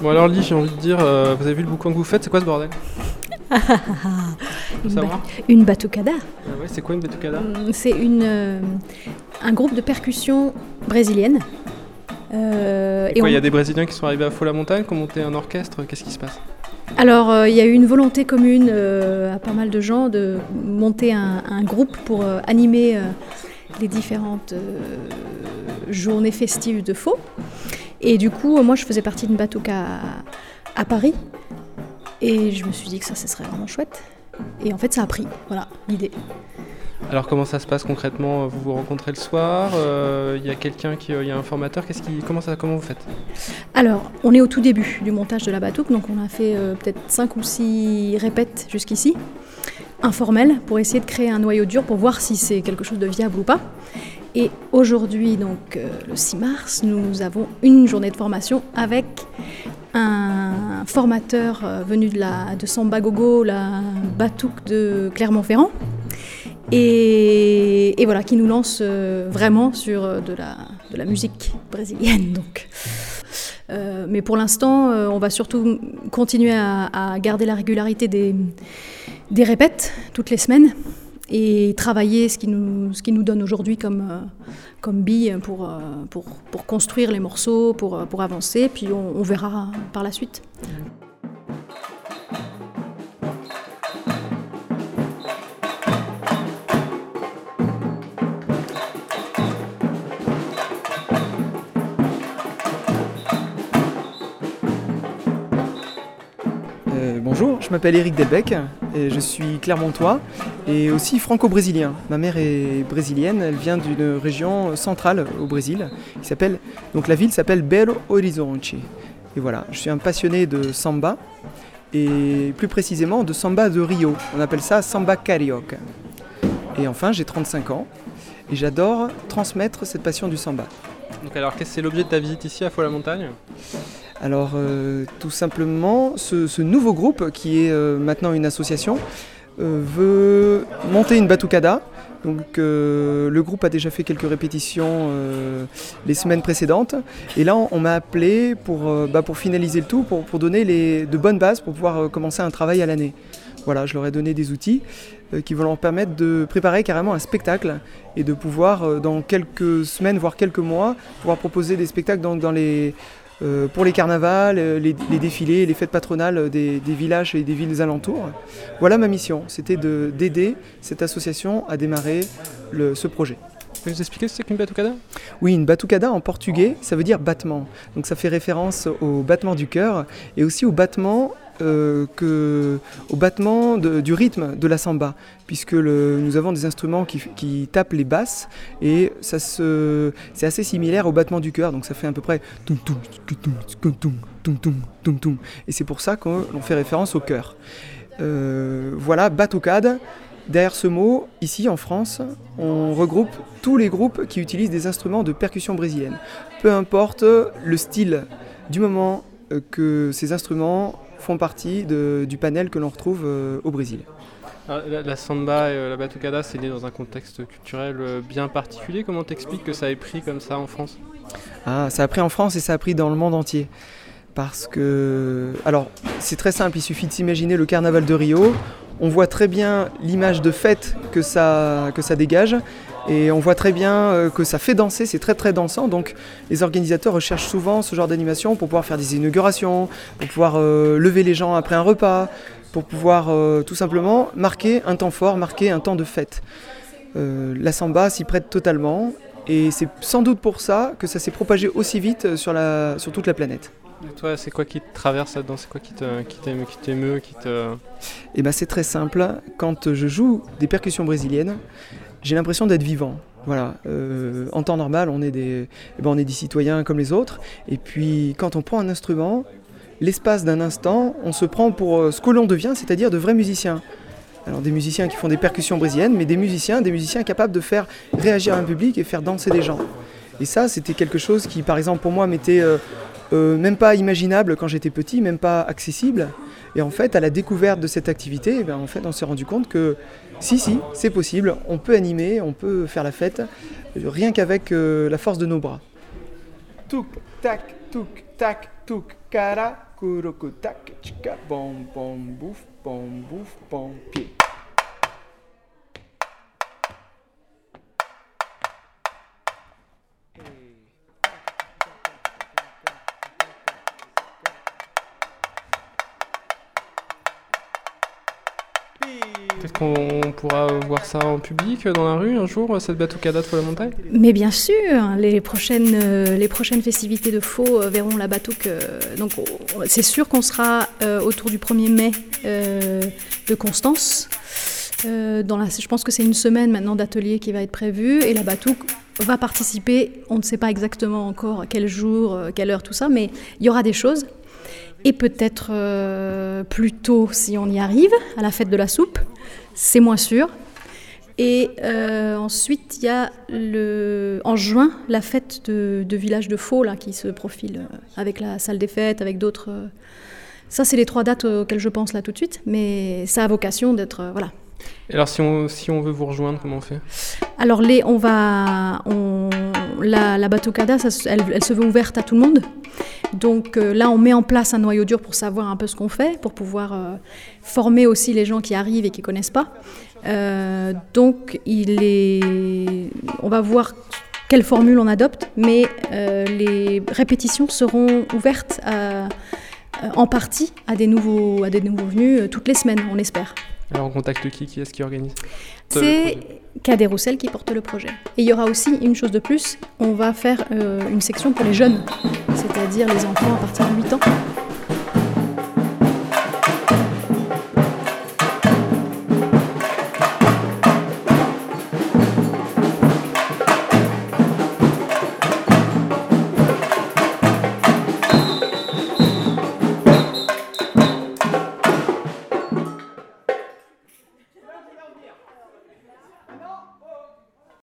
Bon alors Lee, j'ai envie de dire, vous avez vu le boucan que vous faites, c'est quoi ce bordel? Une batucada. Ouais, c'est quoi une batucada? C'est un groupe de percussion brésilienne. Il y a des Brésiliens qui sont arrivés à Faux-la-Montagne, qui ont monté un orchestre, qu'est-ce qui se passe? Alors, il y a eu une volonté commune à pas mal de gens de monter un groupe pour animer les différentes journées festives de Faux. Et du coup, moi, je faisais partie d'une batuca à Paris. Et je me suis dit que ça serait vraiment chouette. Et en fait, ça a pris, voilà, l'idée. Alors comment ça se passe concrètement? Vous vous rencontrez le soir, il y a quelqu'un il y a un formateur, comment vous faites? Alors, on est au tout début du montage de la batuque, donc on a fait peut-être 5 ou 6 répètes jusqu'ici, informelles, pour essayer de créer un noyau dur pour voir si c'est quelque chose de viable ou pas. Et aujourd'hui, donc le 6 mars, nous avons une journée de formation avec un formateur venu de Samba Gogo, la batuque de Clermont-Ferrand. Et voilà, qui nous lance vraiment sur de la musique brésilienne. Donc. Mais pour l'instant, on va surtout continuer à garder la régularité des répètes toutes les semaines et travailler ce qui nous donne aujourd'hui comme bille pour construire les morceaux, pour avancer, puis on verra par la suite. Bonjour, je m'appelle Éric Delbecq et je suis clermontois et aussi franco-brésilien. Ma mère est brésilienne, elle vient d'une région centrale au Brésil. Donc la ville s'appelle Belo Horizonte. Et voilà, je suis un passionné de samba et plus précisément de samba de Rio. On appelle ça samba carioca. Et enfin, j'ai 35 ans et j'adore transmettre cette passion du samba. Donc alors, qu'est-ce que c'est l'objet de ta visite ici à Faux-la-Montagne? Alors tout simplement, ce nouveau groupe qui est maintenant une association veut monter une batucada. Donc le groupe a déjà fait quelques répétitions les semaines précédentes. Et là on m'a appelé pour finaliser le tout, pour donner de bonnes bases pour pouvoir commencer un travail à l'année. Voilà, je leur ai donné des outils qui vont leur permettre de préparer carrément un spectacle et de pouvoir dans quelques semaines, voire quelques mois, pouvoir proposer des spectacles pour les carnavals, les défilés, les fêtes patronales des villages et des villes alentours. Voilà ma mission, c'était d'aider cette association à démarrer ce projet. Vous pouvez nous expliquer ce que c'est qu'une batucada? Oui, une batucada en portugais, ça veut dire battement. Donc ça fait référence au battement du cœur et aussi au battement du rythme de la samba, puisque nous avons des instruments qui tapent les basses et c'est assez similaire au battement du cœur, donc ça fait à peu près tum tum tum tum tum tum tum tum, et c'est pour ça qu'on fait référence au cœur. Voilà, batucade. Derrière ce mot, ici en France, on regroupe tous les groupes qui utilisent des instruments de percussion brésilienne. Peu importe le style, du moment que ces instruments font partie du panel que l'on retrouve au Brésil. La samba et la batucada, c'est né dans un contexte culturel bien particulier. Comment t'expliques que ça ait pris comme ça en France? Ça a pris en France et ça a pris dans le monde entier. Parce que... Alors, c'est très simple, il suffit de s'imaginer le carnaval de Rio. On voit très bien l'image de fête que ça dégage. Et on voit très bien que ça fait danser, c'est très très dansant. Donc les organisateurs recherchent souvent ce genre d'animation pour pouvoir faire des inaugurations, pour pouvoir lever les gens après un repas, pour pouvoir tout simplement marquer un temps fort, marquer un temps de fête. La samba s'y prête totalement et c'est sans doute pour ça que ça s'est propagé aussi vite sur toute la planète. Et toi, c'est quoi qui te traverse là-dedans? C'est quoi qui t'émeut, Eh ben, c'est très simple. Quand je joue des percussions brésiliennes, j'ai l'impression d'être vivant. Voilà. En temps normal, on est des citoyens comme les autres. Et puis, quand on prend un instrument, l'espace d'un instant, on se prend pour ce que l'on devient, c'est-à-dire de vrais musiciens. Alors, des musiciens qui font des percussions brésiliennes, mais des musiciens capables de faire réagir un public et faire danser des gens. Et ça, c'était quelque chose qui, par exemple, pour moi, m'était même pas imaginable quand j'étais petit, même pas accessible. Et en fait, à la découverte de cette activité, en fait, on s'est rendu compte que si, c'est possible, on peut animer, on peut faire la fête, rien qu'avec la force de nos bras. Touk, tac, touk, cara, Kuroko tac, chika, bam, bam, bouf, bam, pied. Peut-être qu'on pourra voir ça en public dans la rue un jour, cette batucada de Faux la Montagne? Mais bien sûr, les prochaines festivités de Faux verront la batuque. Donc c'est sûr qu'on sera autour du 1er mai de Constance. Je pense que c'est une semaine maintenant d'atelier qui va être prévue et la batuque va participer. On ne sait pas exactement encore quel jour, quelle heure, tout ça, mais il y aura des choses. Et peut-être plus tôt, si on y arrive, à la fête de la soupe, c'est moins sûr. Et ensuite, il y a en juin la fête de village de Faux là, qui se profile avec la salle des fêtes, avec d'autres. Ça, c'est les 3 dates auxquelles je pense là tout de suite, mais ça a vocation d'être voilà. Et alors, si on veut vous rejoindre, comment on fait? Alors, la batucada, elle se veut ouverte à tout le monde. Donc là, on met en place un noyau dur pour savoir un peu ce qu'on fait, pour pouvoir former aussi les gens qui arrivent et qui ne connaissent pas. Donc, on va voir quelle formule on adopte, mais les répétitions seront ouvertes en partie à des nouveaux venus toutes les semaines, on espère. Alors on contacte qui est-ce qui organise? C'est Cadet Roussel qui porte le projet. Et il y aura aussi une chose de plus, on va faire une section pour les jeunes, c'est-à-dire les enfants à partir de 8 ans.